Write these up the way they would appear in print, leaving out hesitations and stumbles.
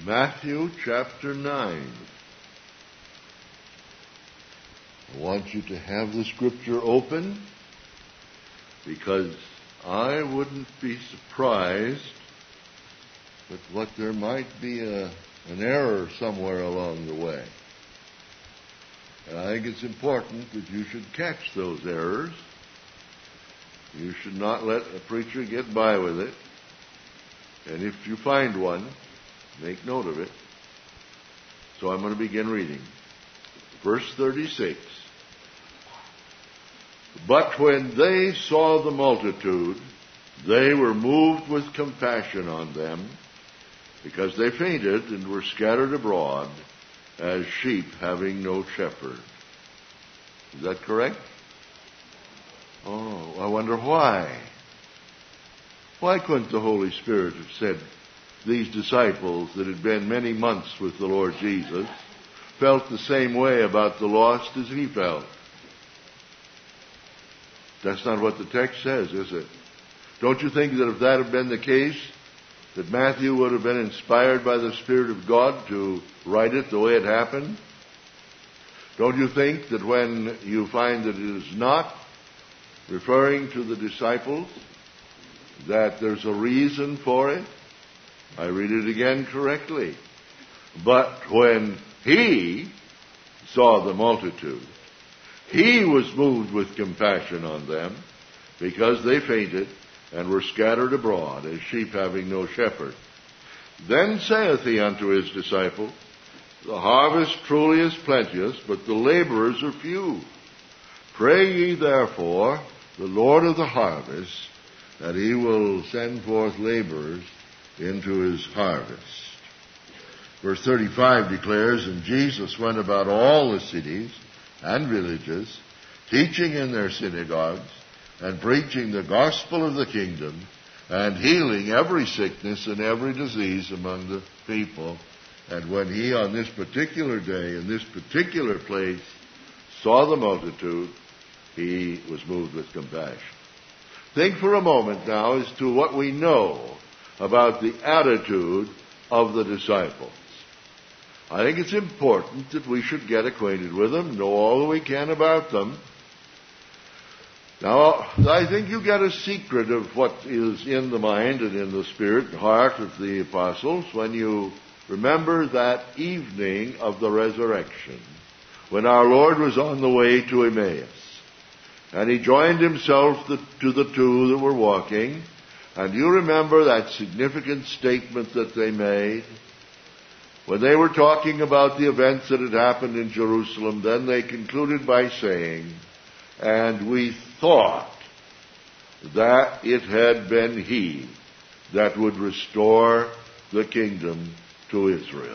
Matthew chapter 9. I want you to have the scripture open because I wouldn't be surprised with what there might be an error somewhere along the way. And I think it's important that you should catch those errors. You should not let a preacher get by with it. And if you find one, make note of it. So I'm going to begin reading. Verse 36. But when they saw the multitude, they were moved with compassion on them, because they fainted and were scattered abroad as sheep having no shepherd. Is that correct? Oh, I wonder why. Why couldn't the Holy Spirit have said these disciples that had been many months with the Lord Jesus felt the same way about the lost as he felt? That's not what the text says, is it? Don't you think that if that had been the case, that Matthew would have been inspired by the Spirit of God to write it the way it happened? Don't you think that when you find that it is not referring to the disciples, that there's a reason for it? I read it again correctly. But when he saw the multitude, he was moved with compassion on them, because they fainted and were scattered abroad as sheep having no shepherd. Then saith he unto his disciples, The harvest truly is plenteous, but the laborers are few. Pray ye therefore the Lord of the harvest, that he will send forth laborers into his harvest. Verse 35 declares, And Jesus went about all the cities and villages, teaching in their synagogues, and preaching the gospel of the kingdom, and healing every sickness and every disease among the people. And when he, on this particular day, in this particular place, saw the multitude, he was moved with compassion. Think for a moment now as to what we know about the attitude of the disciples. I think it's important that we should get acquainted with them, know all that we can about them. Now, I think you get a secret of what is in the mind and in the spirit and heart of the apostles when you remember that evening of the resurrection, when our Lord was on the way to Emmaus. And he joined himself to the two that were walking. And you remember that significant statement that they made? When they were talking about the events that had happened in Jerusalem, then they concluded by saying, And we thought that it had been he that would restore the kingdom to Israel.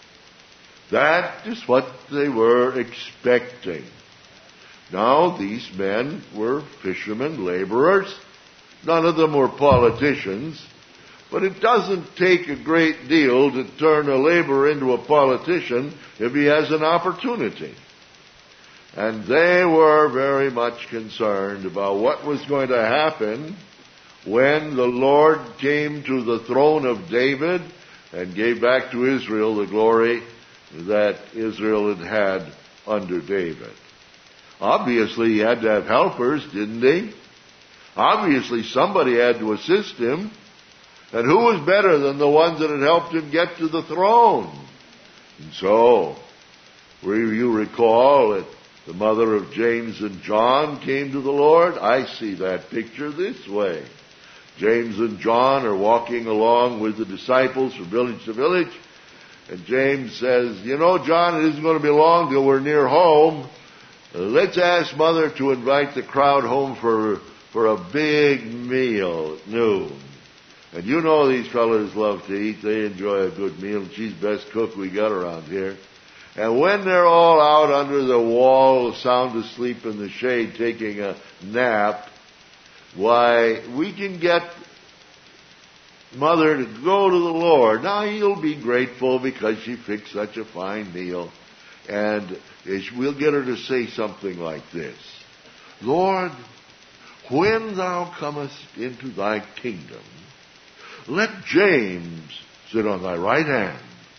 That is what they were expecting. Now, these men were fishermen, laborers. None of them were politicians. But it doesn't take a great deal to turn a laborer into a politician if he has an opportunity. And they were very much concerned about what was going to happen when the Lord came to the throne of David and gave back to Israel the glory that Israel had had under David. Obviously, he had to have helpers, didn't he? Obviously, somebody had to assist him. And who was better than the ones that had helped him get to the throne? And so, you recall that the mother of James and John came to the Lord? I see that picture this way. James and John are walking along with the disciples from village to village. And James says, You know, John, it isn't going to be long till we're near home. Let's ask Mother to invite the crowd home for a big meal at noon. And you know these fellas love to eat. They enjoy a good meal. She's the best cook we got around here. And when they're all out under the wall, sound asleep in the shade, taking a nap, why, we can get Mother to go to the Lord. Now, he'll be grateful because she fixed such a fine meal. And we'll get her to say something like this. Lord, when thou comest into thy kingdom, let James sit on thy right hand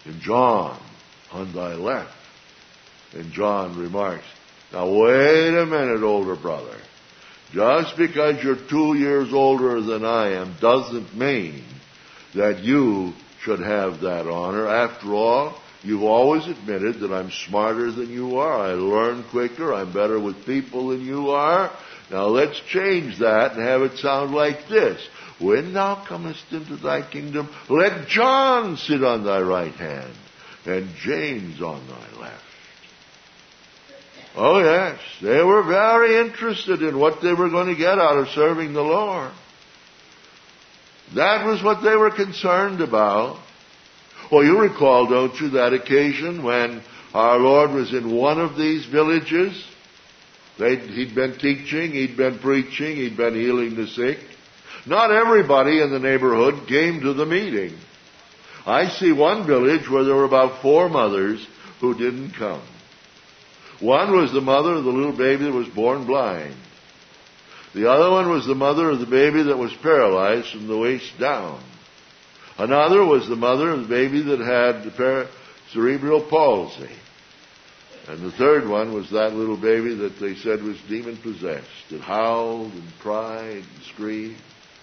and John on thy left. And John remarks, now wait a minute, older brother. Just because you're 2 years older than I am doesn't mean that you should have that honor. After all, you've always admitted that I'm smarter than you are. I learn quicker. I'm better with people than you are. Now let's change that and have it sound like this. When thou comest into thy kingdom, let John sit on thy right hand and James on thy left. Oh yes, they were very interested in what they were going to get out of serving the Lord. That was what they were concerned about. Well, you recall, don't you, that occasion when our Lord was in one of these villages? He'd been teaching, he'd been preaching, he'd been healing the sick. Not everybody in the neighborhood came to the meeting. I see one village where there were about 4 mothers who didn't come. One was the mother of the little baby that was born blind. The other one was the mother of the baby that was paralyzed from the waist down. Another was the mother of the baby that had cerebral palsy. And the third one was that little baby that they said was demon-possessed. It howled and cried and screamed.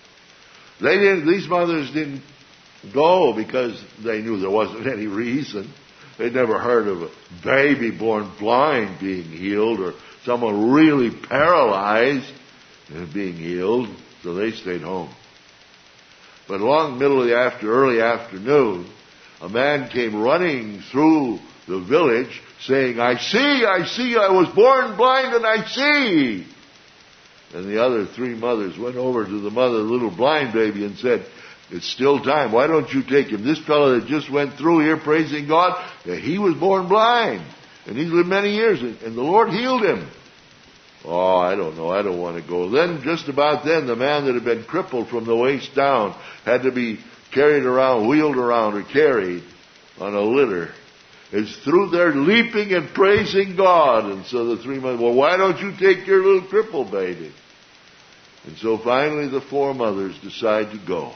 These mothers didn't go because they knew there wasn't any reason. They'd never heard of a baby born blind being healed or someone really paralyzed being healed, so they stayed home. But along the middle of the early afternoon, a man came running through the village saying, I see, I was born blind and I see. And the other 3 mothers went over to the mother of the little blind baby and said, it's still time. Why don't you take him? This fellow that just went through here praising God, he was born blind. And he's lived many years, and the Lord healed him. Oh, I don't know. I don't want to go. Then, just about then, the man that had been crippled from the waist down had to be carried around, wheeled around, or carried on a litter. Is through there leaping and praising God. And so the 3 mothers, well, why don't you take your little crippled baby? And so finally the 4 mothers decide to go.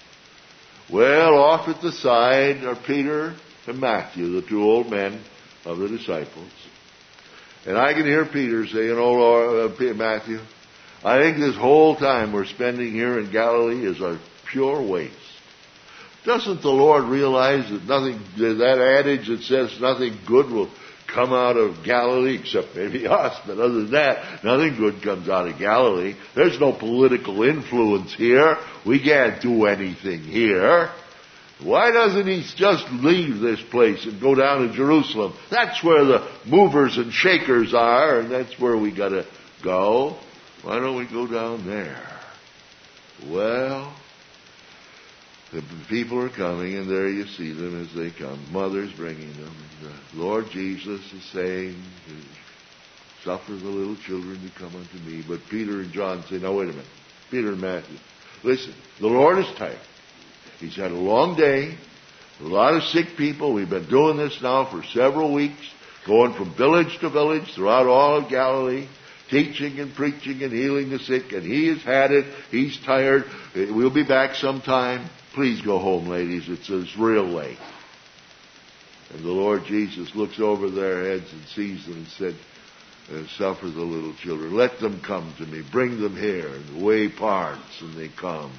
Well, off at the side are Peter and Matthew, the 2 old men of the disciples. And I can hear Peter saying, oh, Lord, Matthew, I think this whole time we're spending here in Galilee is a pure waste. Doesn't the Lord realize that that adage that says nothing good will come out of Galilee, except maybe us, but other than that, nothing good comes out of Galilee. There's no political influence here. We can't do anything here. Why doesn't he just leave this place and go down to Jerusalem? That's where the movers and shakers are, and that's where we got to go. Why don't we go down there? Well, the people are coming, and there you see them as they come. Mothers bringing them. And the Lord Jesus is saying, suffer the little children to come unto me. But Peter and John say, no, wait a minute. Peter and Matthew, listen, the Lord is tired. He's had a long day, a lot of sick people. We've been doing this now for several weeks, going from village to village throughout all of Galilee, teaching and preaching and healing the sick, and he has had it. He's tired. We'll be back sometime. Please go home, ladies. It's real late. And the Lord Jesus looks over their heads and sees them and said, suffer the little children. Let them come to me. Bring them here. And the way parts and they come.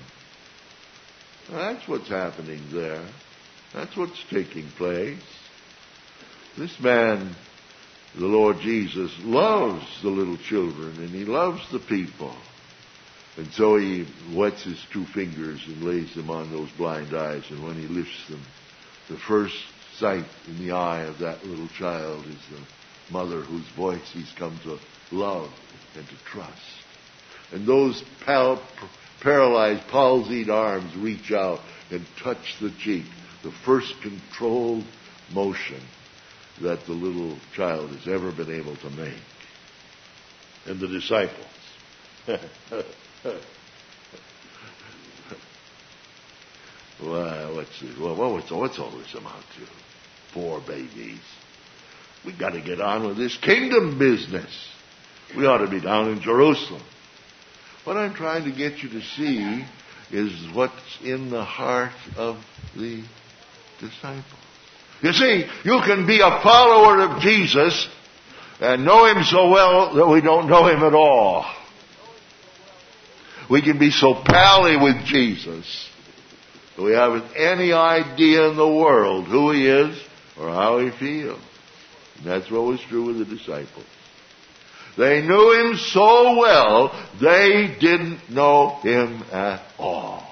Well, that's what's happening there. That's what's taking place. This man, the Lord Jesus, loves the little children and he loves the people. And so he wets his 2 fingers and lays them on those blind eyes. And when he lifts them, the first sight in the eye of that little child is the mother whose voice he's come to love and to trust. And those paralyzed, palsied arms reach out and touch the cheek. The first controlled motion that the little child has ever been able to make. And the disciples. Well, what's all this amount to? Poor babies. We got to get on with this kingdom business. We ought to be down in Jerusalem. What I'm trying to get you to see is what's in the heart of the disciples. You see, you can be a follower of Jesus and know Him so well that we don't know Him at all. We can be so pally with Jesus that we haven't any idea in the world who He is or how He feels. And that's what was true with the disciples. They knew Him so well, they didn't know Him at all.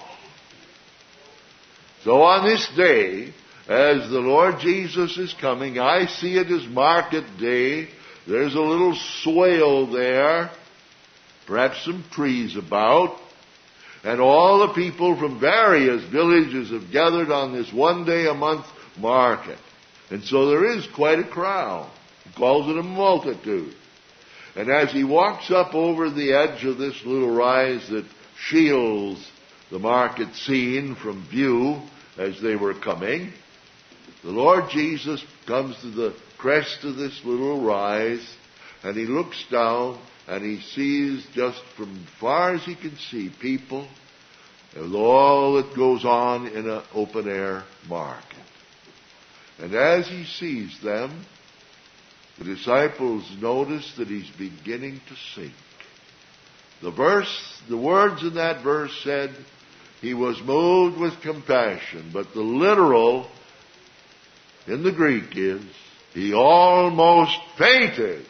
So on this day, as the Lord Jesus is coming, I see it as market day. There's a little swale there, perhaps some trees about, and all the people from various villages have gathered on this one day a month market. And so there is quite a crowd. He calls it a multitude. And as he walks up over the edge of this little rise that shields the market scene from view as they were coming, the Lord Jesus comes to the crest of this little rise, and he looks down, and he sees just from far as he can see people and all that goes on in an open-air market. And as he sees them, the disciples notice that he's beginning to sink. The words in that verse said, he was moved with compassion, but the literal in the Greek is, he almost fainted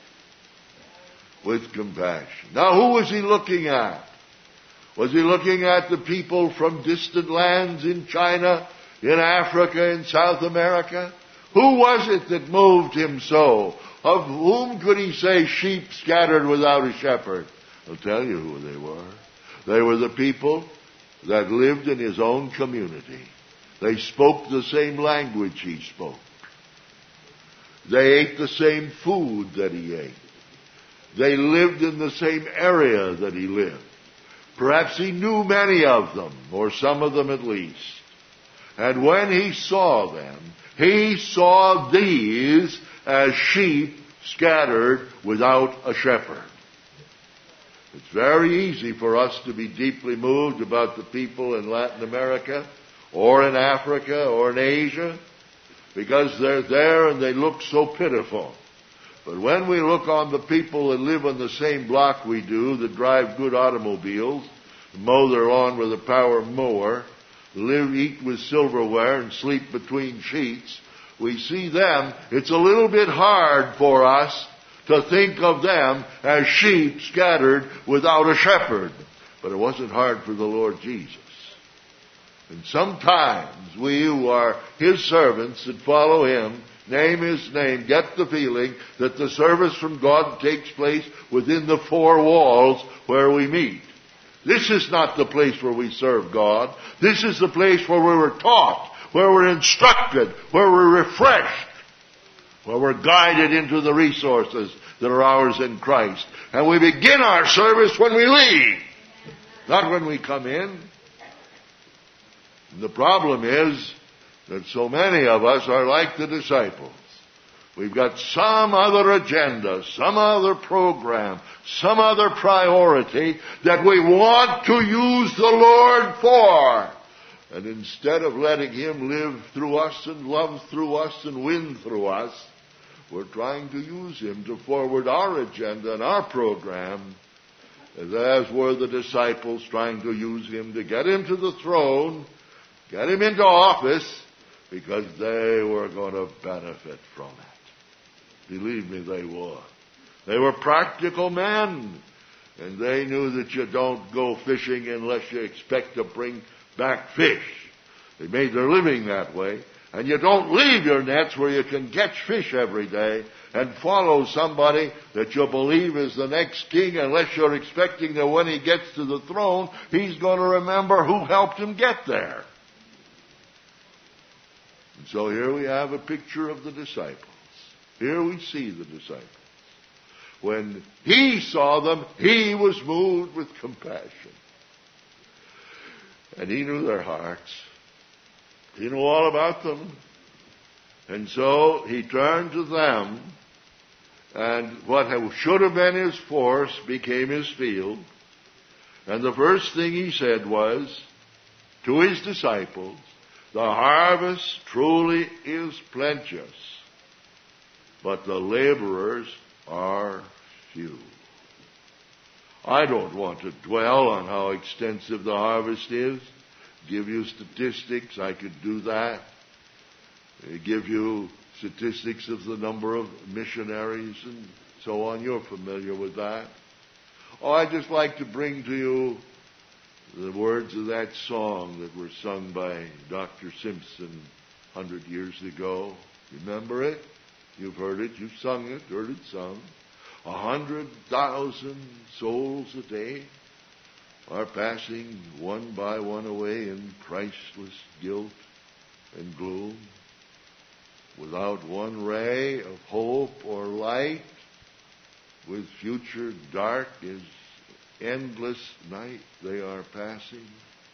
with compassion. Now, who was he looking at? Was he looking at the people from distant lands in China, in Africa, in South America? Who was it that moved him so? Of whom could he say sheep scattered without a shepherd? I'll tell you who they were. They were the people that lived in his own community. They spoke the same language he spoke. They ate the same food that he ate. They lived in the same area that he lived. Perhaps he knew many of them, or some of them at least. And when he saw them, he saw these as sheep scattered without a shepherd. It's very easy for us to be deeply moved about the people in Latin America, or in Africa, or in Asia, because they're there and they look so pitiful. But when we look on the people that live on the same block we do, that drive good automobiles, mow their lawn with a power mower, live, eat with silverware, and sleep between sheets, we see them, it's a little bit hard for us to think of them as sheep scattered without a shepherd. But it wasn't hard for the Lord Jesus. And sometimes we who are His servants that follow Him, name His name, get the feeling that the service from God takes place within the four walls where we meet. This is not the place where we serve God. This is the place where we were taught, where we're instructed, where we're refreshed, where we're guided into the resources that are ours in Christ. And we begin our service when we leave, not when we come in. And the problem is that so many of us are like the disciples. We've got some other agenda, some other program, some other priority that we want to use the Lord for. And instead of letting Him live through us and love through us and win through us, we're trying to use Him to forward our agenda and our program, as were the disciples trying to use Him to get Him to the throne, get Him into office, because they were going to benefit from it. Believe me, they would. They were practical men, and they knew that you don't go fishing unless you expect to bring back fish. They made their living that way. And you don't leave your nets where you can catch fish every day and follow somebody that you believe is the next king unless you're expecting that when he gets to the throne, he's going to remember who helped him get there. And so here we have a picture of the disciples. Here we see the disciples. When he saw them, he was moved with compassion. And he knew their hearts. He knew all about them. And so he turned to them, and what should have been his force became his field. And the first thing he said was to his disciples, The harvest truly is plenteous, but the laborers are few. I don't want to dwell on how extensive the harvest is. Give you statistics, I could do that. Give you statistics of the number of missionaries and so on. You're familiar with that. Oh, I'd just like to bring to you the words of that song that were sung by Dr. Simpson 100 years ago. Remember it? You've heard it. You've sung it, heard it sung. 100,000 souls a day are passing one by one away in priceless guilt and gloom, without one ray of hope or light, with future dark as endless night, they are passing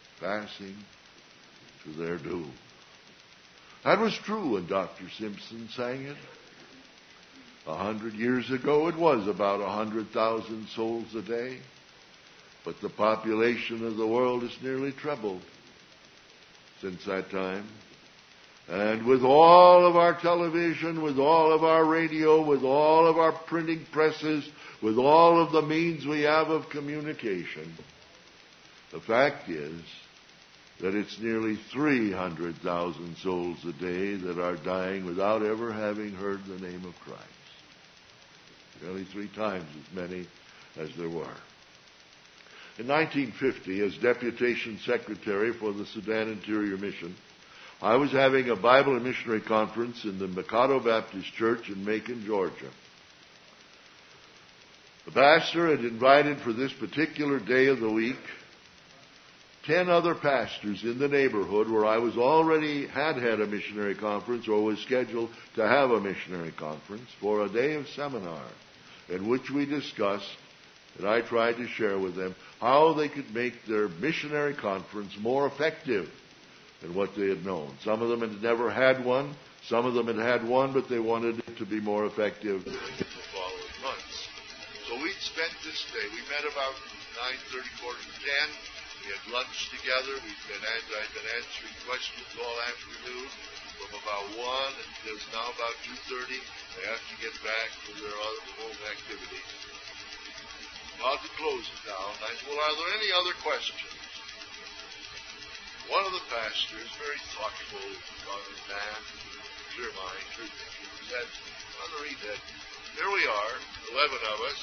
to their doom. That was true when Dr. Simpson sang it. 100 years ago, it was about 100,000 souls a day. But the population of the world has nearly trebled since that time. And with all of our television, with all of our radio, with all of our printing presses, with all of the means we have of communication, the fact is that it's nearly 300,000 souls a day that are dying without ever having heard the name of Christ. Nearly 3 times as many as there were. In 1950, as Deputation Secretary for the Sudan Interior Mission, I was having a Bible and Missionary Conference in the Mikado Baptist Church in Macon, Georgia. The pastor had invited for this particular day of the week 10 other pastors in the neighborhood where I was already had a missionary conference or was scheduled to have a missionary conference for a day of seminar in which we discussed, and I tried to share with them, how they could make their missionary conference more effective than what they had known. Some of them had never had one. Some of them had had one, but they wanted it to be more effective in the following months. So we spent this day. We met about 9:30, 10. We had lunch together. I'd been answering questions all afternoon from about 1 until now about 2:30. They have to get back to their home activities. About to close it down. I said, well, are there any other questions? One of the pastors, very thoughtful, young man, clear mind, clear thinking, said, Brother Reed, here we are, 11 of us,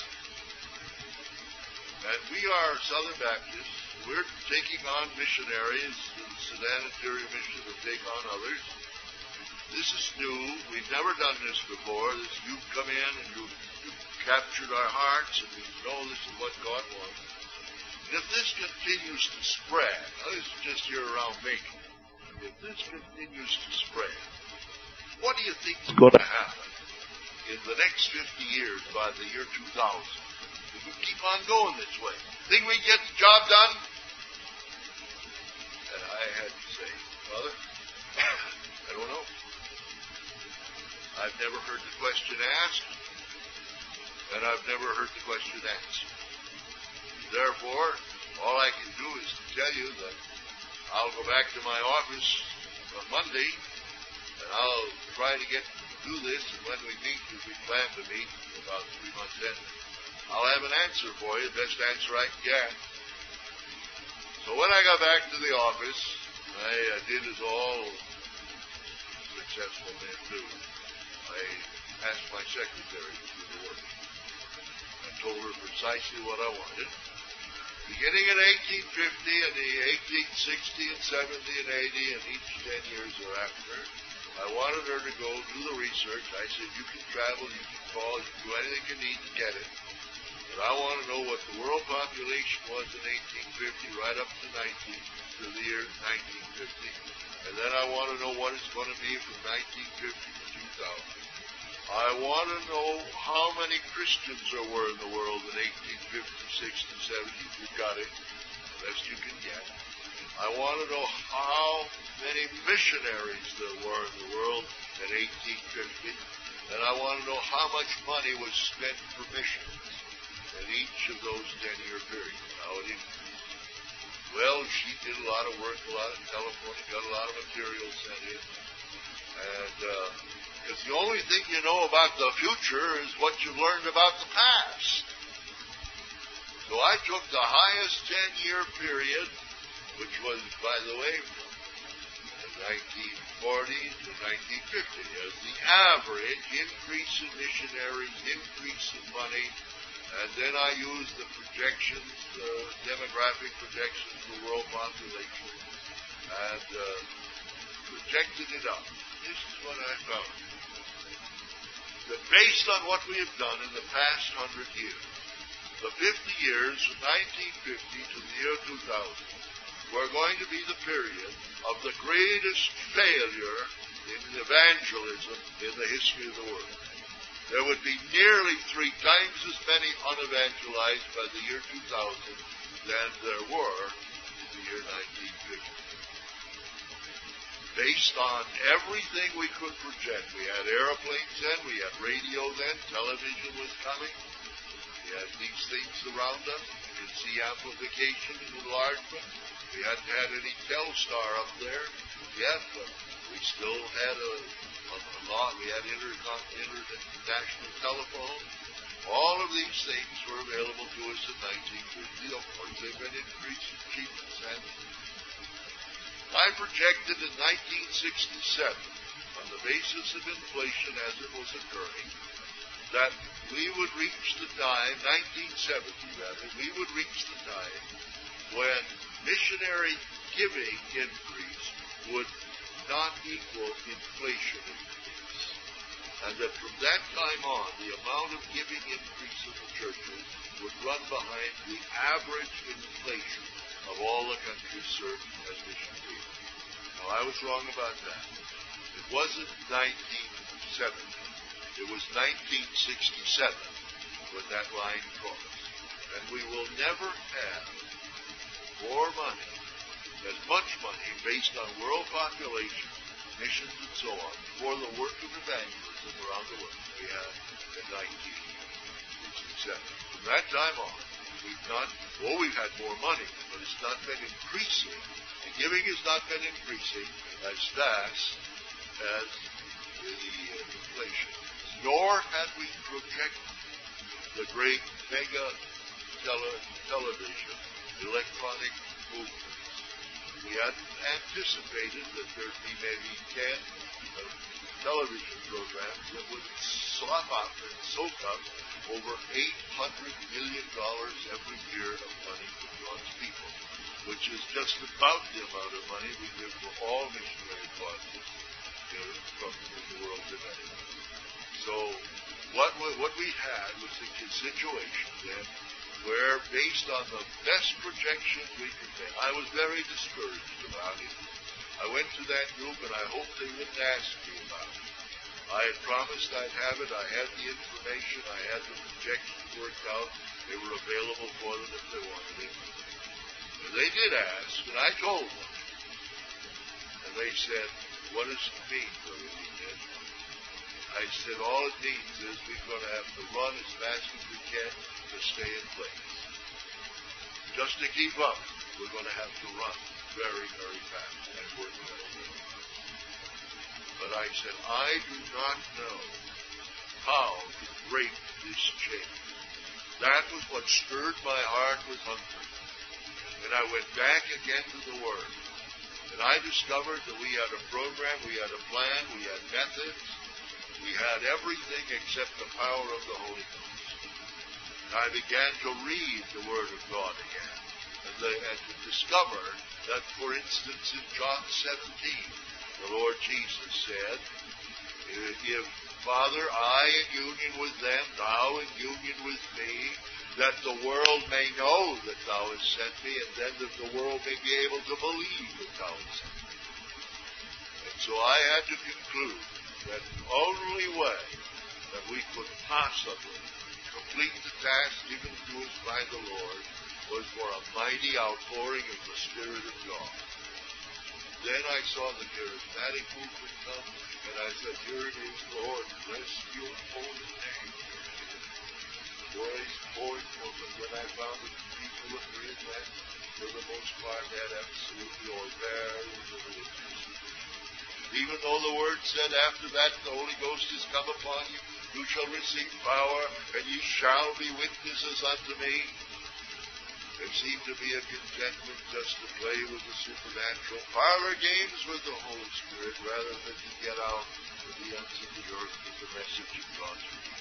and we are Southern Baptists. We're taking on missionaries to the Sudan Interior Mission to take on others. This is new. We've never done this before. You've come in and you've captured our hearts, and we know this is what God wants. And if this continues to spread, now this is just here around Macon, if this continues to spread, what do you think is going to happen in the next 50 years by the year 2000? If we keep on going this way, think we get the job done? And I had to say, Brother, I don't know. I've never heard the question asked, and I've never heard the question answered. Therefore, all I can do is to tell you that I'll go back to my office on Monday, and I'll try to do this, and when we meet, as we plan to meet about 3 months in, I'll have an answer for you, the best answer I can get. So when I got back to the office, I did as all successful men do. I asked my secretary to do the work. I told her precisely what I wanted. Beginning in 1850 and the 1860 and 70 and 80 and each 10 years thereafter, I wanted her to go do the research. I said, you can travel, you can call, you can do anything you need to get it. But I want to know what the world population was in 1850 right up to the year 1950. And then I want to know what it's going to be from 1950 to 2000. I want to know how many Christians there were in the world in 1850, 60, 70. You've got it, the best you can get. I want to know how many missionaries there were in the world in 1850. And I want to know how much money was spent for missions in each of those 10-year periods. Well, she did a lot of work, a lot of telephoning, got a lot of material sent in. And because the only thing you know about the future is what you learned about the past. So I took the highest 10-year period, which was, by the way, from 1940 to 1950, as the average increase in missionaries, increase in money, and then I used the projections, demographic projections of the world population, and projected it up. This is what I found. That based on what we have done in the past 100 years, the 50 years from 1950 to the year 2000 were going to be the period of the greatest failure in evangelism in the history of the world. There would be nearly 3 times as many unevangelized by the year 2000 than there were in the year 1950. Based on everything we could project. We had airplanes then, we had radio then, television was coming. We had these things around us. We could see amplification and enlargement. We hadn't had any Telstar up there yet, but we still had a lot. We had international telephone. All of these things were available to us in 1950. Of course, they've been increasing cheapness since. I projected in 1967, on the basis of inflation as it was occurring, that we would reach the time, 1970 rather, we would reach the time when missionary giving increase would not equal inflation increase. And that from that time on, the amount of giving increase of the churches would run behind the average inflation of all the countries served as mission fields. Now, I was wrong about that. It wasn't 1970. It was 1967 when that line crossed. And we will never have more money, as much money based on world population, missions, and so on, for the work of evangelism around the world we had in 1967. From that time on, we've had more money, but it's not been increasing. The giving has not been increasing as fast as the inflation. Nor had we projected the great mega television electronic movement. We hadn't anticipated that there'd be maybe 10 television programs that would slop up and soak up over $800 million every year of money from God's people, which is just about the amount of money we give for all missionary causes from the world today. So what we had was a situation then where, based on the best projections we could make, I was very discouraged about it. I went to that group and I hoped they wouldn't ask me about it. I had promised I'd have it. I had the information. I had the projections worked out. They were available for them if they wanted it. And they did ask, and I told them. And they said, "What does it mean, Brother Dean?" I said, all it means is we're going to have to run as fast as we can to stay in place. Just to keep up, we're going to have to run very, very fast and work very well. But I said, I do not know how to break this chain. That was what stirred my heart with hunger. And I went back again to the Word. And I discovered that we had a program, we had a plan, we had methods, we had everything except the power of the Holy Ghost. And I began to read the Word of God again. And to discover that, for instance, in John 17, the Lord Jesus said, "If, Father, I in union with them, thou in union with me, that the world may know that thou hast sent me, and then that the world may be able to believe that thou hast sent me." And so I had to conclude that the only way that we could possibly complete the task given to us by the Lord was for a mighty outpouring of the Spirit of God. Then I saw the charismatic movement come, and I said, "Here it is, Lord, bless your holy name." The voice pouring forth, and when I found that the people that were in that, for the most part, had absolutely or very little interest even though the Word said after that the Holy Ghost is come upon you, you shall receive power, and ye shall be witnesses unto me. There seemed to be a contentment just to play with the supernatural, parlor games with the Holy Spirit, rather than to get out to the ends of the earth with the message of God's people.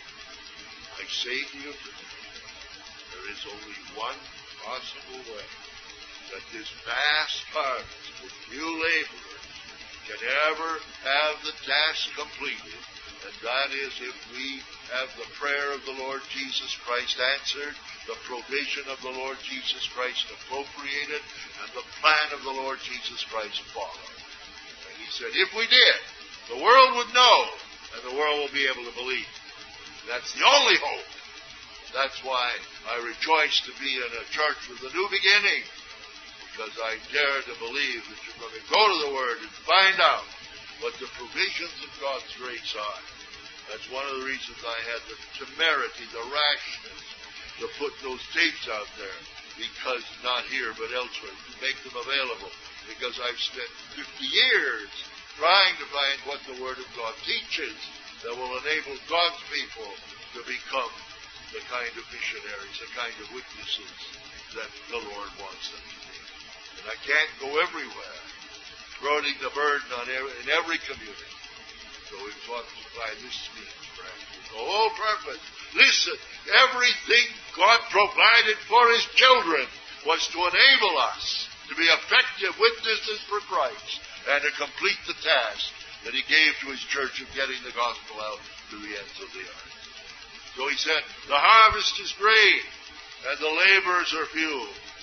I say to you today, there is only one possible way that this vast harvest with few laborers can ever have the task completed, and that is if we have the prayer of the Lord Jesus Christ answered, the provision of the Lord Jesus Christ appropriated, and the plan of the Lord Jesus Christ followed. And he said, if we did, the world would know, and the world will be able to believe. That's the only hope. That's why I rejoice to be in a church with a new beginning, because I dare to believe that you're going to go to the Word and find out what the provisions of God's grace are. That's one of the reasons I had the temerity, the rashness, to put those tapes out there, because not here but elsewhere, to make them available, because I've spent 50 years trying to find what the Word of God teaches that will enable God's people to become the kind of missionaries, the kind of witnesses that the Lord wants them to be. And I can't go everywhere, throwing the burden on in every community. So we thought to try this means, perhaps, with the whole purpose. Listen, everything God provided for His children was to enable us to be effective witnesses for Christ and to complete the task that He gave to His church of getting the gospel out to the ends of the earth. So He said, the harvest is great, and the laborers are few.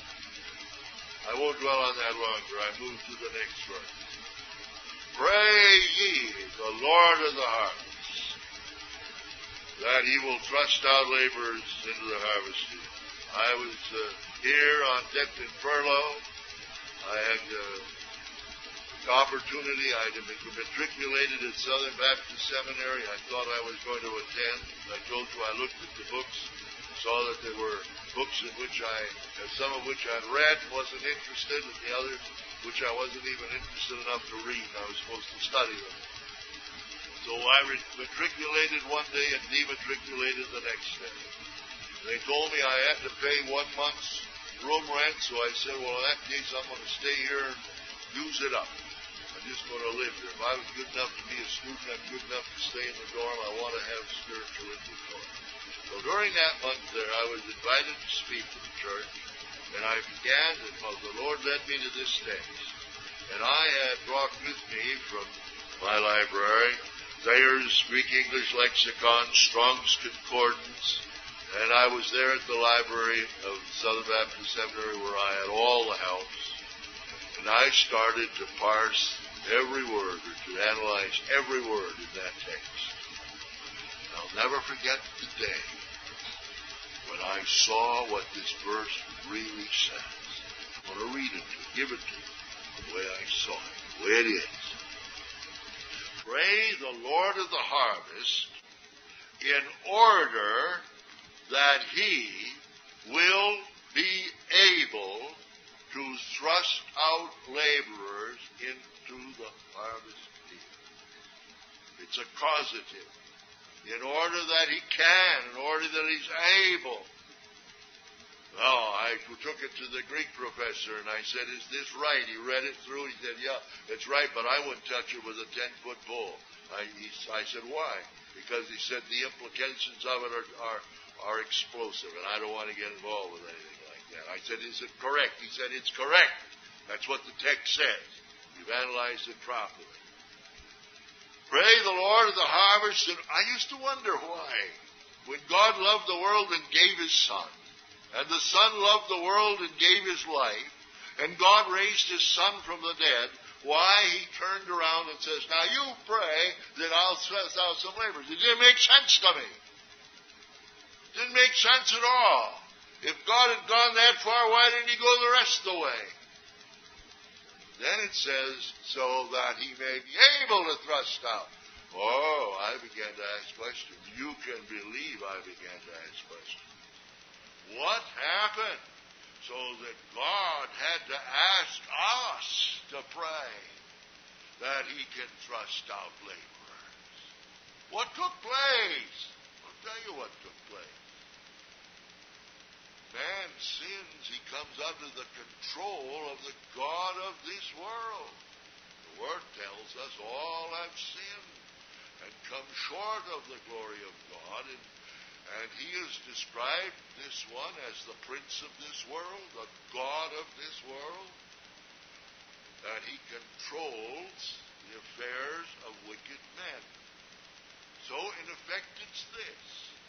I won't dwell on that longer. I move to the next verse. Pray ye the Lord of the harvest, that He will thrust out laborers into the harvest field. I was here on debt and furlough. I had the opportunity. I had been matriculated at Southern Baptist Seminary. I thought I was going to attend. I told you I looked at the books, saw that there were books in which some of which I'd read, wasn't interested, and the others which I wasn't even interested enough to read. I was supposed to study them. So I matriculated one day and dematriculated the next day. They told me I had to pay 1 month's room rent, so I said, well, in that case, I'm going to stay here and use it up. I'm just going to live here. If I was good enough to be a student, I'm good enough to stay in the dorm. I want to have spiritual inventory. So during that month there, I was invited to speak to the church, and I began, and the Lord led me to this text. And I had brought with me from my library Thayer's Greek English Lexicon, Strong's Concordance, and I was there at the library of Southern Baptist Seminary where I had all the helps. And I started to parse every word, or to analyze every word in that text. I'll never forget the day when I saw what this verse really says. I'm going to read it to you, give it to you, the way I saw it, the way it is. Pray the Lord of the harvest in order that He will be able to thrust out laborers into the harvest field. It's a causative. In order that He can, in order that He's able. Well, I took it to the Greek professor and I said, is this right? He read it through. He said, yeah, it's right, but I wouldn't touch it with a 10-foot pole. I said, why? Because he said the implications of it are explosive, and I don't want to get involved with anything like that. I said, is it correct? He said, it's correct. That's what the text says. You've analyzed it properly. Pray the Lord of the harvest. And I used to wonder why. When God loved the world and gave His Son, and the Son loved the world and gave His life, and God raised His Son from the dead, why He turned around and says, now you pray that I'll thrust out some laborers. It didn't make sense to me. It didn't make sense at all. If God had gone that far, why didn't He go the rest of the way? Then it says, so that He may be able to thrust out. Oh, I began to ask questions. You can believe I began to ask questions. What happened? So that God had to ask us to pray. that he can thrust out laborers. What took place? I'll tell you what took place. Man sins, he comes under the control of the god of this world. The Word tells us all have sinned and come short of the glory of God, and he is described, this one, as the prince of this world, the god of this world, that he controls the affairs of wicked men. So, in effect, it's this.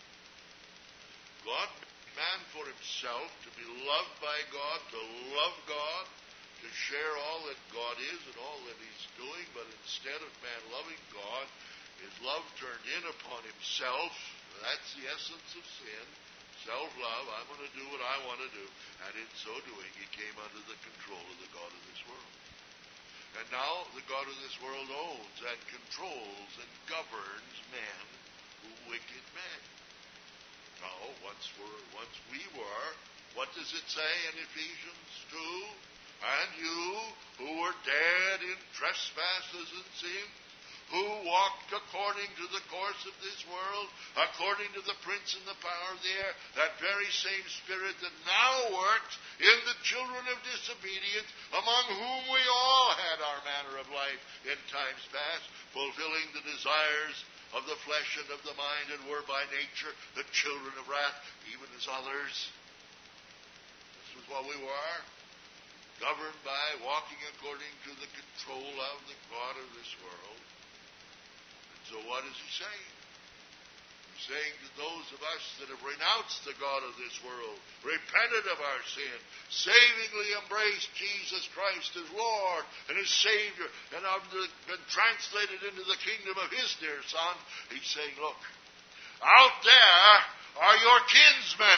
God made man for himself, to be loved by God, to love God, to share all that God is and all that he's doing, but instead of man loving God, his love turned in upon himself. That's the essence of sin. Self-love. I'm going to do what I want to do. And in so doing, he came under the control of the god of this world. And now the god of this world owns and controls and governs men, wicked men. Now, once we were, what does it say in Ephesians 2? And you who were dead in trespasses and sins, who walked according to the course of this world, according to the prince and the power of the air, that very same spirit that now works in the children of disobedience, among whom we all had our manner of life in times past, fulfilling the desires of the flesh and of the mind, and were by nature the children of wrath, even as others. This was what we were, governed by, walking according to the control of the god of this world. So what is he saying? He's saying to those of us that have renounced the god of this world, repented of our sin, savingly embraced Jesus Christ as Lord and as Savior, and have been translated into the kingdom of his dear Son, he's saying, look, out there are your kinsmen.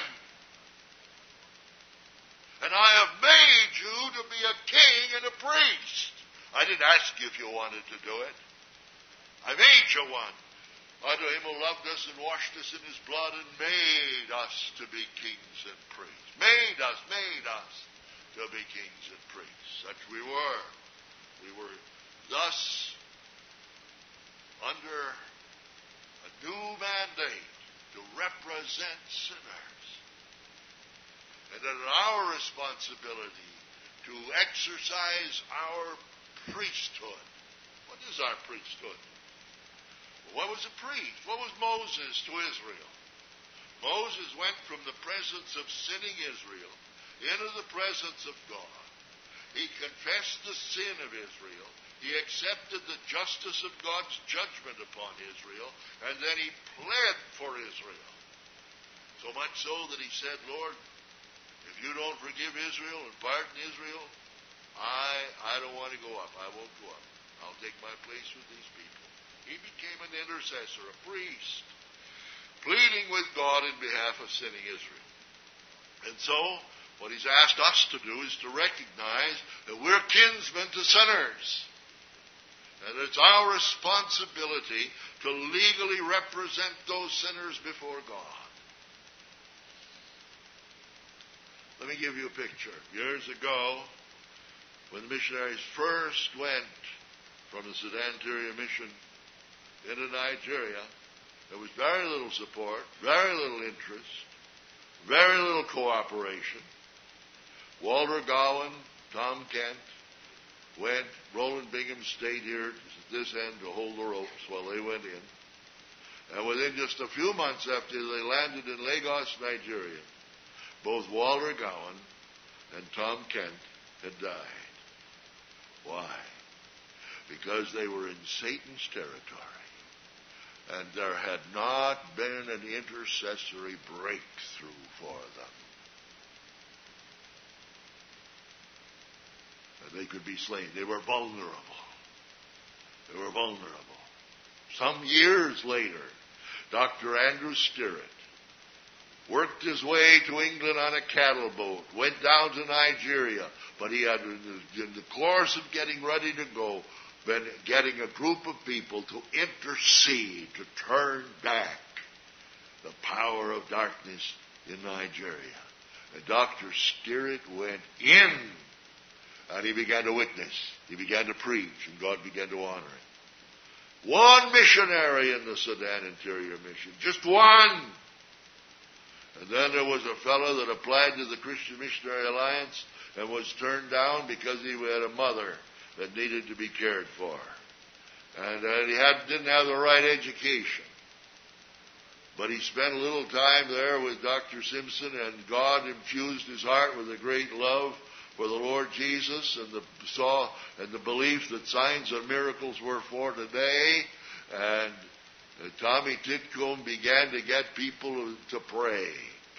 And I have made you to be a king and a priest. I didn't ask you if you wanted to do it. I made you one. Unto him who loved us and washed us in his blood and made us to be kings and priests. Made us to be kings and priests. Such we were. We were thus under a new mandate to represent sinners. And that our responsibility to exercise our priesthood. What is our priesthood? What was a priest? What was Moses to Israel? Moses went from the presence of sinning Israel into the presence of God. He confessed the sin of Israel. He accepted the justice of God's judgment upon Israel. And then he pled for Israel. So much so that he said, Lord, if you don't forgive Israel and pardon Israel, I don't want to go up. I won't go up. I'll take my place with these people. He became an intercessor, a priest, pleading with God in behalf of sinning Israel. And so, what he's asked us to do is to recognize that we're kinsmen to sinners. And it's our responsibility to legally represent those sinners before God. Let me give you a picture. Years ago, when the missionaries first went from the Sudan-Tyria mission into Nigeria, there was very little support, very little interest, very little cooperation. Walter Gowan, Tom Kent went. Roland Bingham stayed here at this end to hold the ropes while they went in. And within just a few months after they landed in Lagos, Nigeria, both Walter Gowan and Tom Kent had died. Why? Because they were in Satan's territory. And there had not been an intercessory breakthrough for them. And they could be slain. They were vulnerable. They were vulnerable. Some years later, Dr. Andrew Stirrett worked his way to England on a cattle boat, went down to Nigeria, but he had, in the course of getting ready to go, been getting a group of people to intercede, to turn back the power of darkness in Nigeria. And Dr. Stirrett went in And he began to witness. He began to preach, and God began to honor him. One missionary in the Sudan Interior Mission. Just one. And then there was a fellow that applied to the Christian Missionary Alliance and was turned down because he had a mother that needed to be cared for. And he didn't have the right education. But he spent a little time there with Dr. Simpson, and God infused his heart with a great love for the Lord Jesus and the belief that signs and miracles were for today. And Tommy Titcomb began to get people to pray,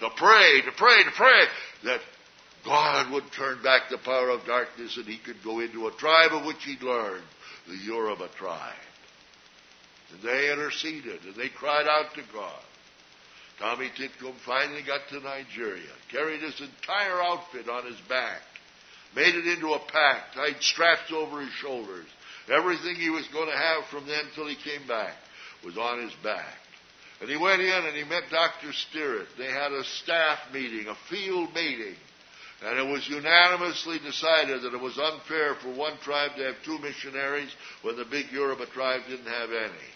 that God would turn back the power of darkness and he could go into a tribe of which he'd learned, the Yoruba tribe. And they interceded and they cried out to God. Tommy Titcomb finally got to Nigeria, carried his entire outfit on his back, made it into a pack, tied straps over his shoulders. Everything he was going to have from then till he came back was on his back. And he went in and he met Dr. Sterrett. They had a staff meeting, a field meeting. And it was unanimously decided that it was unfair for one tribe to have two missionaries when the big Yoruba tribe didn't have any.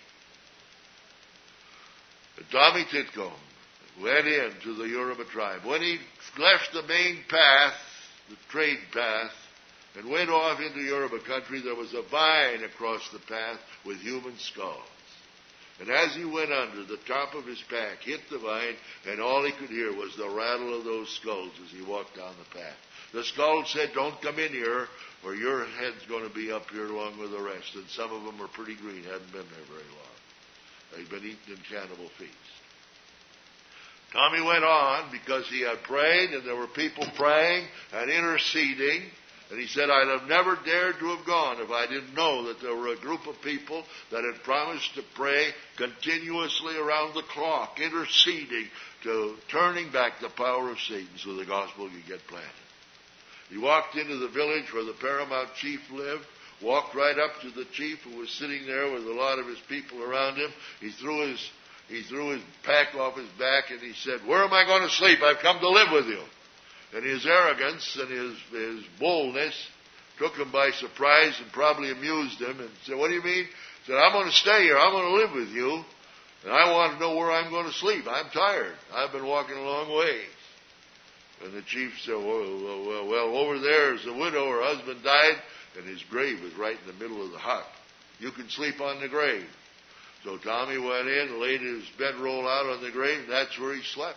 And Tommy Titcomb went into the Yoruba tribe. When he left the main path, the trade path, and went off into Yoruba country, there was a vine across the path with human skulls. And as he went under, the top of his pack hit the vine, and all he could hear was the rattle of those skulls as he walked down the path. The skulls said, "Don't come in here, or your head's going to be up here along with the rest." And some of them were pretty green, hadn't been there very long. They'd been eaten in cannibal feast. Tommy went on because he had prayed, and there were people praying and interceding. And he said, "I'd have never dared to have gone if I didn't know that there were a group of people that had promised to pray continuously around the clock, interceding to turning back the power of Satan so the gospel could get planted." He walked into the village where the paramount chief lived, walked right up to the chief who was sitting there with a lot of his people around him. He threw his pack off his back and he said, "Where am I going to sleep? I've come to live with you." And his arrogance and his boldness took him by surprise and probably amused him, and said, "What do you mean?" He said, "I'm going to stay here. I'm going to live with you, and I want to know where I'm going to sleep. I'm tired. I've been walking a long ways." And the chief said, well, over there is a widow. Her husband died, and his grave is right in the middle of the hut. You can sleep on the grave. So Tommy went in and laid his bedroll out on the grave, and that's where he slept.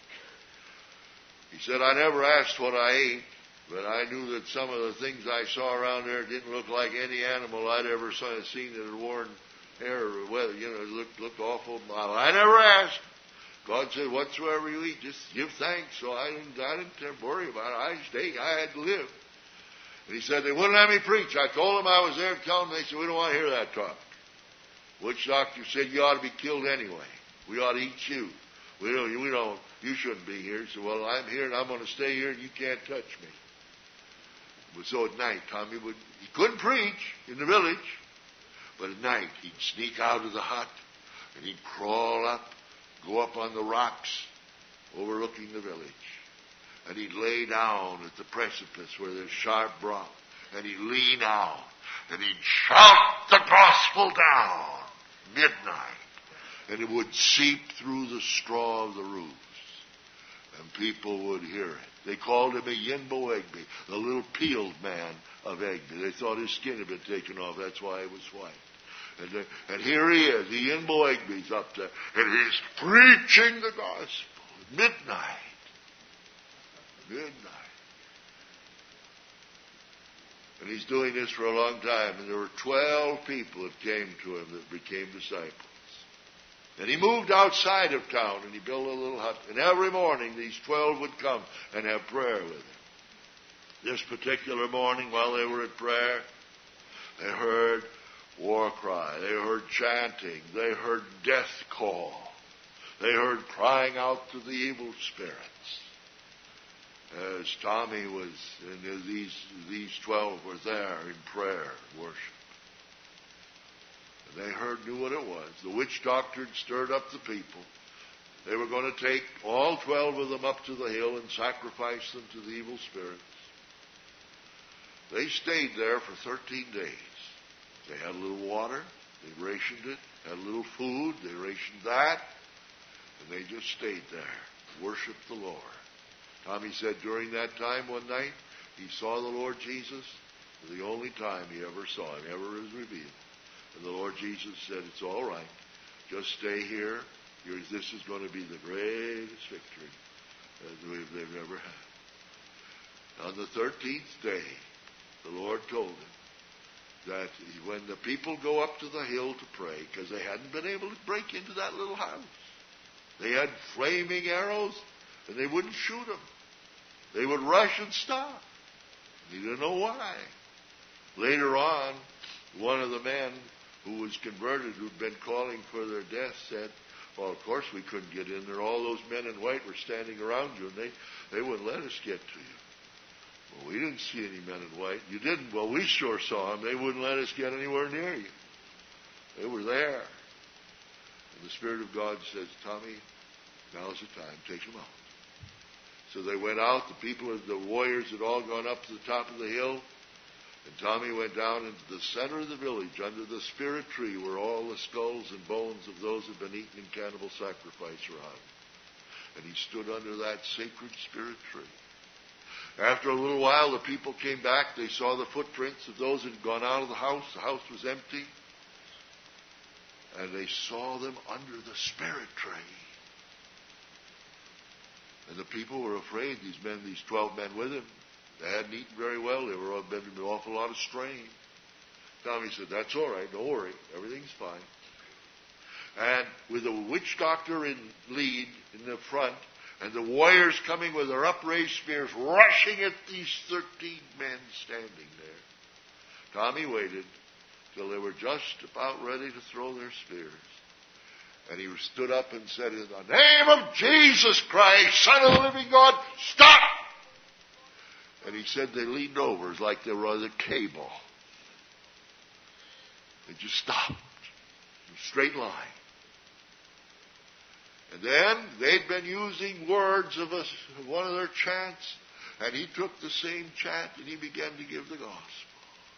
He said, "I never asked what I ate, but I knew that some of the things I saw around there didn't look like any animal I'd ever seen that had worn hair or weather. It looked awful. I never asked. God said, whatsoever you eat, just give thanks." So I didn't worry about it. I had to live. And he said, "They wouldn't let me preach. I told them I was there to tell them. They said, 'We don't want to hear that talk.' Witch doctor said, 'You ought to be killed anyway. We ought to eat you. You shouldn't be here.' So, well, I'm here and I'm going to stay here and you can't touch me." So at night, Tommy he couldn't preach in the village, but at night he'd sneak out of the hut and he'd crawl up, go up on the rocks overlooking the village. And he'd lay down at the precipice where there's sharp rock, and he'd lean out and he'd shout the gospel down, midnight. And it would seep through the straw of the roofs. And people would hear it. They called him a Yinbo Egby, the little peeled man of Egby. They thought his skin had been taken off. That's why he was white. And here he is, the Yinbo Egby's up there. And he's preaching the gospel at midnight. And he's doing this for a long time. And there were 12 people that came to him that became disciples. And he moved outside of town and he built a little hut. And every morning these 12 would come and have prayer with him. This particular morning while they were at prayer, they heard war cry. They heard chanting. They heard death call. They heard crying out to the evil spirits. As Tommy was, and as these 12 were there in prayer and worship. They knew what it was. The witch doctor had stirred up the people. They were going to take all 12 of them up to the hill and sacrifice them to the evil spirits. They stayed there for 13 days. They had a little water. They rationed it. Had a little food. They rationed that. And they just stayed there, worshiped the Lord. Tommy said during that time one night, he saw the Lord Jesus for the only time he ever saw him, ever was revealed. And the Lord Jesus said, it's all right. Just stay here. This is going to be the greatest victory that they've ever had. On the 13th day, the Lord told him that when the people go up to the hill to pray, because they hadn't been able to break into that little house, they had flaming arrows, and they wouldn't shoot them. They would rush and stop. He didn't know why. Later on, one of the men who was converted, who'd been calling for their death, said, well, of course we couldn't get in there. All those men in white were standing around you, and they wouldn't let us get to you. Well, we didn't see any men in white. You didn't? Well, we sure saw them. They wouldn't let us get anywhere near you. They were there. And the Spirit of God says, Tommy, now's the time. Take them out. So they went out. The people, the warriors had all gone up to the top of the hill. And Tommy went down into the center of the village under the spirit tree where all the skulls and bones of those who had been eaten in cannibal sacrifice were hung. And he stood under that sacred spirit tree. After a little while, the people came back. They saw the footprints of those who had gone out of the house. The house was empty. And they saw them under the spirit tree. And the people were afraid, these 12 men with him. They hadn't eaten very well. They were all been an awful lot of strain. Tommy said, that's all right. Don't worry. Everything's fine. And with a witch doctor in lead in the front, and the warriors coming with their upraised spears, rushing at these 13 men standing there. Tommy waited till they were just about ready to throw their spears. And he stood up and said, in the name of Jesus Christ, Son of the living God, stop! And he said they leaned over. It's like they were on the cable. They just stopped. In a straight line. And then they'd been using words of one of their chants. And he took the same chant and he began to give the gospel.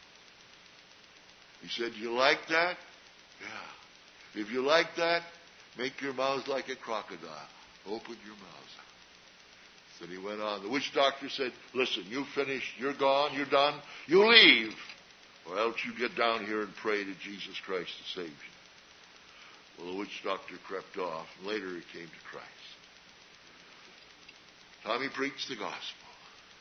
He said, you like that? Yeah. If you like that, make your mouths like a crocodile. Open your mouths out. Then he went on. The witch doctor said, listen, you finished, you're gone, you're done, you leave. Or else you get down here and pray to Jesus Christ to save you. Well, the witch doctor crept off, and later he came to Christ. Tommy preached the gospel.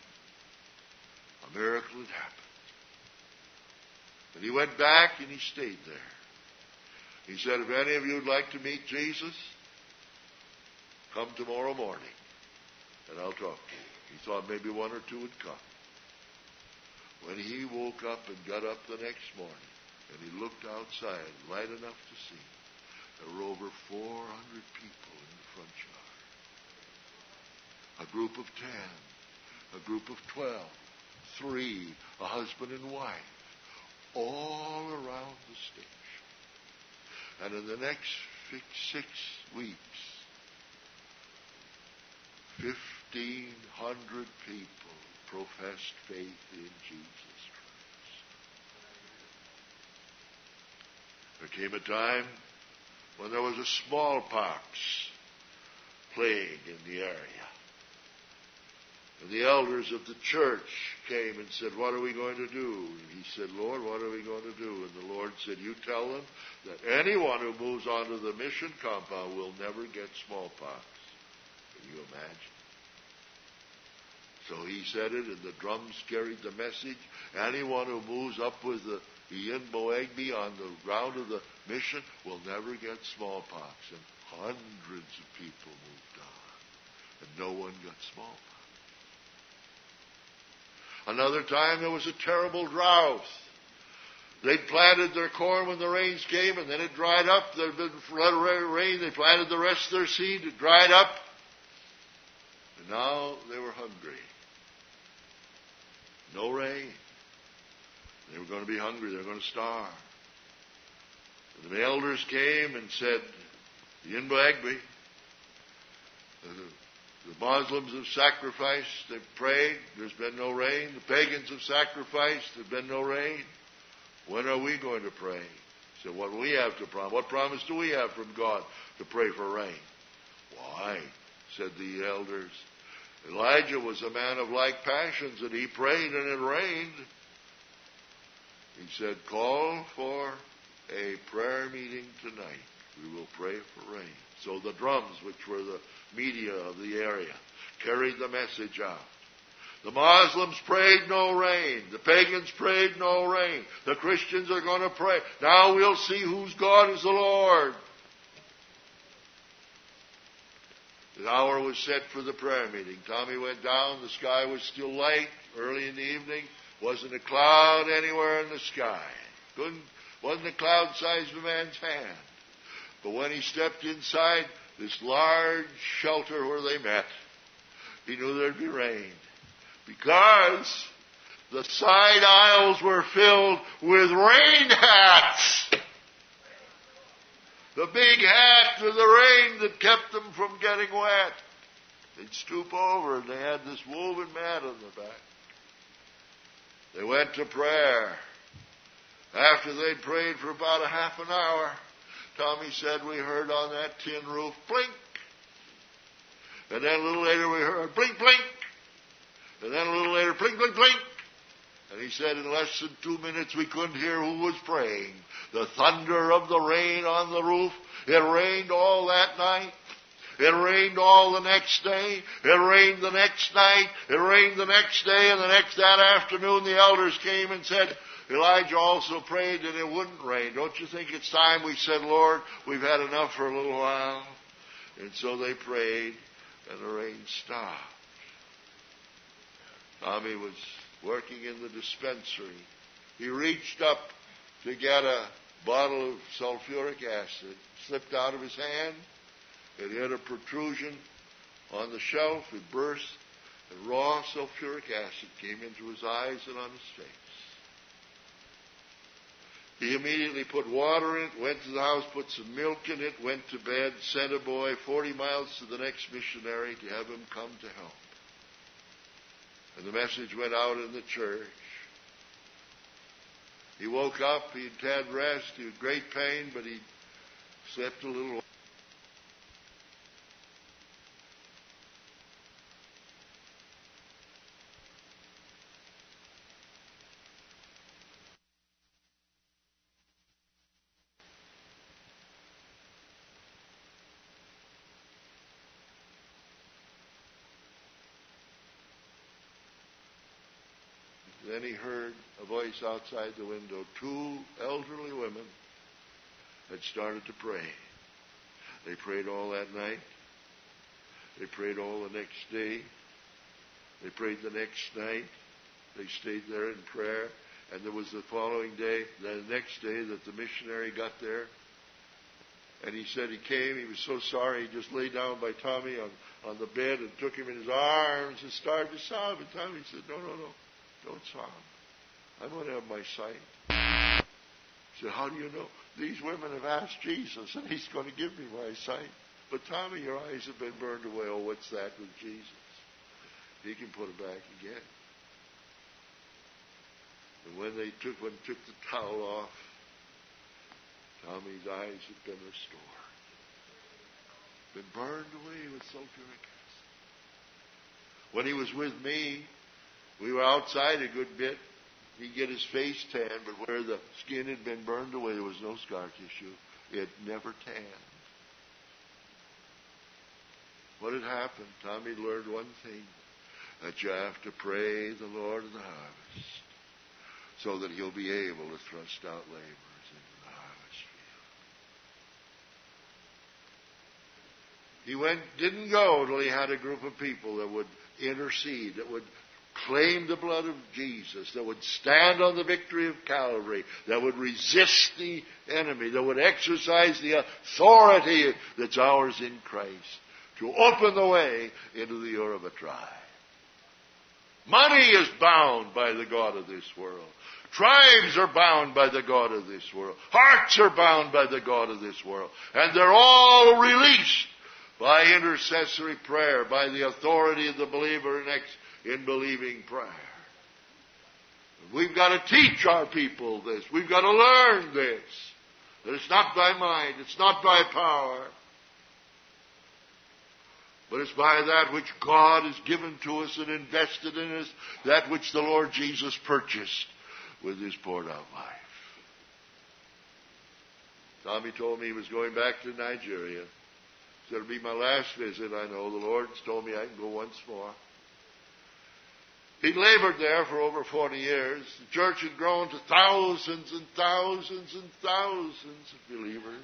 A miracle had happened. And he went back and he stayed there. He said, if any of you would like to meet Jesus, come tomorrow morning. And I'll talk to you. He thought maybe one or two would come. When he woke up and got up the next morning, and he looked outside, light enough to see, there were over 400 people in the front yard. A group of 10, a group of 12, 3, a husband and wife, all around the station. And in the next 6 weeks, 1,500 people professed faith in Jesus Christ. There came a time when there was a smallpox plague in the area. And the elders of the church came and said, what are we going to do? And he said, Lord, what are we going to do? And the Lord said, you tell them that anyone who moves onto the mission compound will never get smallpox. Can you imagine? So he said it, and the drums carried the message. Anyone who moves up with the Yin-Bo-Egbe on the ground of the mission will never get smallpox. And hundreds of people moved on, and no one got smallpox. Another time there was a terrible drought. They'd planted their corn when the rains came, and then it dried up. There had been rain. They planted the rest of their seed. It dried up. And now they were hungry. No rain. They were going to be hungry. They were going to starve. And the elders came and said, the Yin-Bo-Egbe, The Muslims have sacrificed, they've prayed, there's been no rain. The pagans have sacrificed, there's been no rain. When are we going to pray? So what do we have to promise? What promise do we have from God to pray for rain? Why, said the elders, Elijah was a man of like passions, and he prayed and it rained. He said, call for a prayer meeting tonight. We will pray for rain. So the drums, which were the media of the area, carried the message out. The Muslims prayed no rain. The pagans prayed no rain. The Christians are going to pray. Now we'll see whose God is the Lord. The hour was set for the prayer meeting. Tommy went down. The sky was still light early in the evening. Wasn't a cloud anywhere in the sky. Wasn't a cloud size of a man's hand. But when he stepped inside this large shelter where they met, he knew there'd be rain. Because the side aisles were filled with rain hats. The big hat for the rain that kept them from getting wet. They'd stoop over and they had this woven mat on their back. They went to prayer. After they'd prayed for about a half an hour, Tommy said we heard on that tin roof, blink. And then a little later we heard, blink, blink. And then a little later, blink, blink, blink. And he said in less than 2 minutes we couldn't hear who was praying. The thunder of the rain on the roof. It rained all that night. It rained all the next day. It rained the next night. It rained the next day. And that afternoon the elders came and said, Elijah also prayed and it wouldn't rain. Don't you think it's time we said, Lord, we've had enough for a little while? And so they prayed and the rain stopped. Tommy was working in the dispensary. He reached up to get a bottle of sulfuric acid, slipped out of his hand. It hit a protrusion on the shelf. It burst, and raw sulfuric acid came into his eyes and on his face. He immediately put water in it, went to the house, put some milk in it, went to bed, sent a boy 40 miles to the next missionary to have him come to help. And the message went out in the church. He woke up, he'd had rest, he had great pain, but he slept a little while. Then he heard a voice outside the window. 2 elderly women had started to pray. They prayed all that night. They prayed all the next day. They prayed the next night. They stayed there in prayer. And there was the following day, the next day, that the missionary got there. And he said he came. He was so sorry. He just lay down by Tommy on the bed and took him in his arms and started to sob. And Tommy said, no. Don't sob. I'm going to have my sight. He said, how do you know? These women have asked Jesus, and he's going to give me my sight. But Tommy, your eyes have been burned away. Oh, what's that with Jesus? He can put it back again. And when they took the towel off, Tommy's eyes had been restored. Been burned away with sulfuric acid. When he was with me, we were outside a good bit. He'd get his face tanned, but where the skin had been burned away, there was no scar tissue. It never tanned. What had happened? Tommy learned one thing, that you have to pray the Lord of the harvest so that he'll be able to thrust out laborers into the harvest field. He didn't go till he had a group of people that would intercede, that would claim the blood of Jesus, that would stand on the victory of Calvary, that would resist the enemy, that would exercise the authority that's ours in Christ to open the way into the Ur of a tribe. Money is bound by the God of this world. Tribes are bound by the God of this world. Hearts are bound by the God of this world. And they're all released by intercessory prayer, by the authority of the believer in believing prayer. We've got to teach our people this. We've got to learn this. That it's not by might, it's not by power, but it's by that which God has given to us and invested in us, that which the Lord Jesus purchased with His poured out life. Tommy told me he was going back to Nigeria. He said, it'll be my last visit. I know the Lord's told me I can go once more. He'd labored there for over 40 years. The church had grown to thousands and thousands and thousands of believers.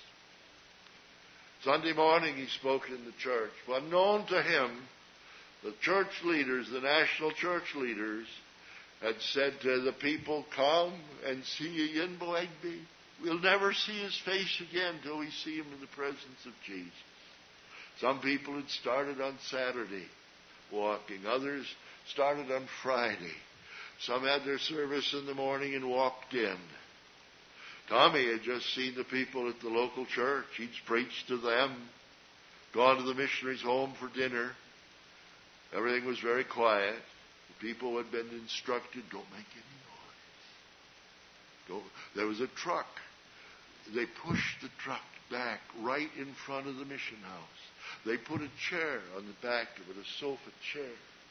Sunday morning he spoke in the church. Unknown to him, the church leaders, the national church leaders, had said to the people, come and see Ian Boegbe. We'll never see his face again till we see him in the presence of Jesus. Some people had started on Saturday walking. Others started on Friday. Some had their service in the morning and walked in. Tommy had just seen the people at the local church. He'd preached to them, gone to the missionaries' home for dinner. Everything was very quiet. The people had been instructed, don't make any noise. There was a truck. They pushed the truck back right in front of the mission house. They put a chair on the back of it, a sofa chair.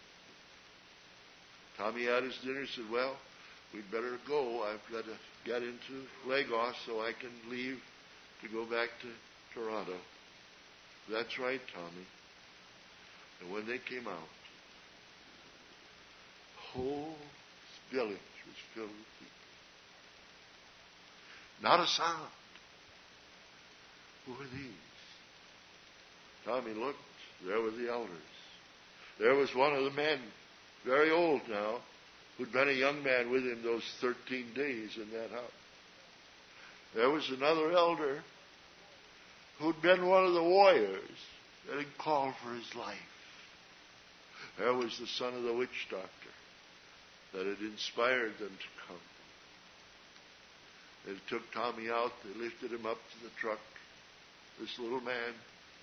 Tommy had his dinner and said, well, we'd better go. I've got to get into Lagos so I can leave to go back to Toronto. That's right, Tommy. And when they came out, the whole village was filled with people. Not a sound. Who are these? Tommy looked. There were the elders. There was one of the men, very old now, who'd been a young man with him those 13 days in that house. There was another elder who'd been one of the warriors that had called for his life. There was the son of the witch doctor that had inspired them to come. They took Tommy out. They lifted him up to the truck. This little man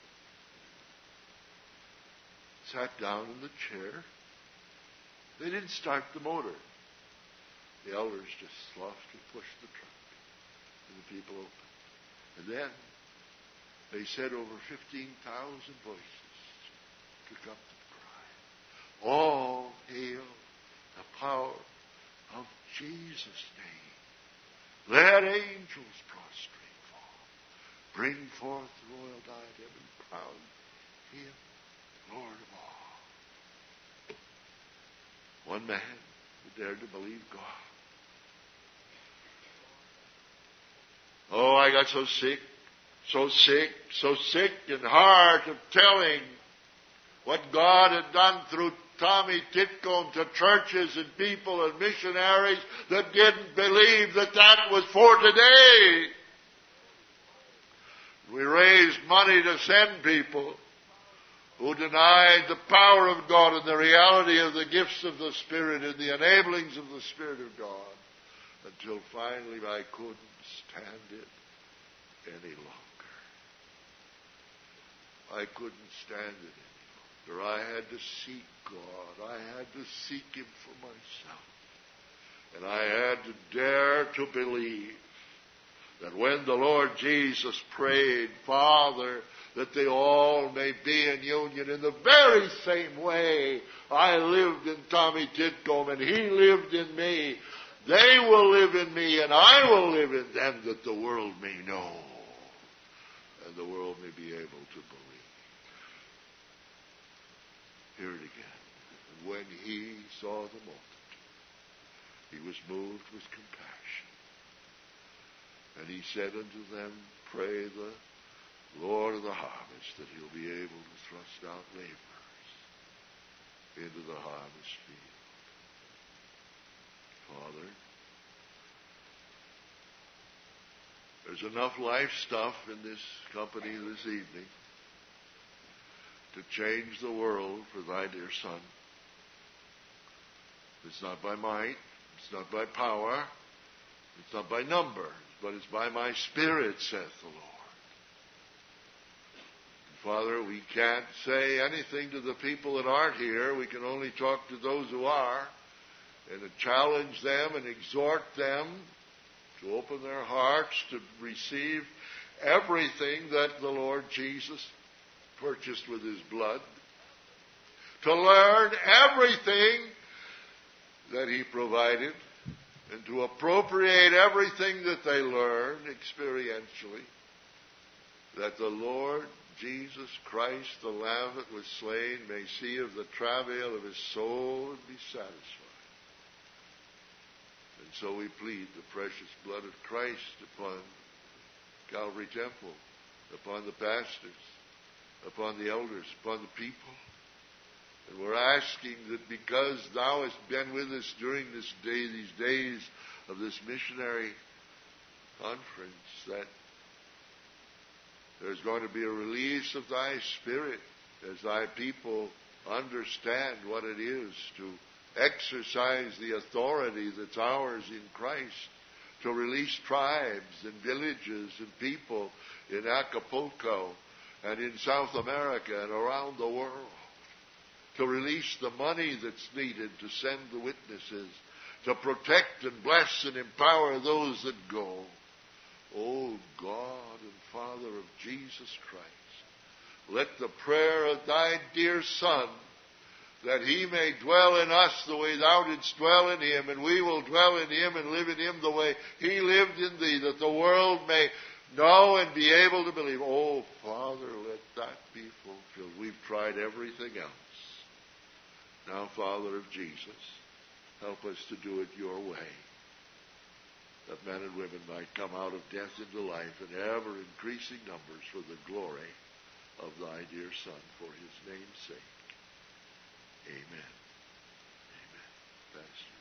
sat down in the chair. They didn't start the motor. The elders just softly pushed the truck, and the people opened. And then they said over 15,000 voices took up the cry, all hail the power of Jesus' name. Let angels prostrate fall. Bring forth the royal diadem and crown him Lord of all. One man who dared to believe God. Oh, I got so sick in heart of telling what God had done through Tommy Titcomb to churches and people and missionaries that didn't believe that that was for today. We raised money to send people who denied the power of God and the reality of the gifts of the Spirit and the enablings of the Spirit of God until finally I couldn't stand it any longer. I couldn't stand it any longer. I had to seek God. I had to seek Him for myself. And I had to dare to believe that when the Lord Jesus prayed, Father, that they all may be in union in the very same way I lived in Tommy Titcomb and he lived in me. They will live in me and I will live in them, that the world may know and the world may be able to believe. Hear it again. And when he saw the multitude, he was moved with compassion. And he said unto them, pray the Lord of the harvest that he'll be able to thrust out laborers into the harvest field. Father, there's enough life stuff in this company this evening to change the world for thy dear Son. It's not by might, it's not by power, it's not by number, but it's by my Spirit, saith the Lord. Father, we can't say anything to the people that aren't here. We can only talk to those who are and to challenge them and exhort them to open their hearts to receive everything that the Lord Jesus purchased with His blood, to learn everything that He provided, and to appropriate everything that they learn experientially, that the Lord Jesus Christ, the Lamb that was slain, may see of the travail of His soul and be satisfied. And so we plead the precious blood of Christ upon Calvary Temple, upon the pastors, upon the elders, upon the people. And we're asking that because Thou hast been with us during this day, these days of this missionary conference, that there's going to be a release of Thy Spirit as Thy people understand what it is to exercise the authority that's ours in Christ, to release tribes and villages and people in Acapulco and in South America and around the world, to release the money that's needed to send the witnesses, to protect and bless and empower those that go. O God and Father of Jesus Christ, let the prayer of Thy dear Son, that He may dwell in us the way Thou didst dwell in Him, and we will dwell in Him and live in Him the way He lived in Thee, that the world may know and be able to believe. Oh, Father, let that be fulfilled. We've tried everything else. Now, Father of Jesus, help us to do it Your way, that men and women might come out of death into life in ever-increasing numbers for the glory of Thy dear Son, for His name's sake. Amen. Amen. Pastor.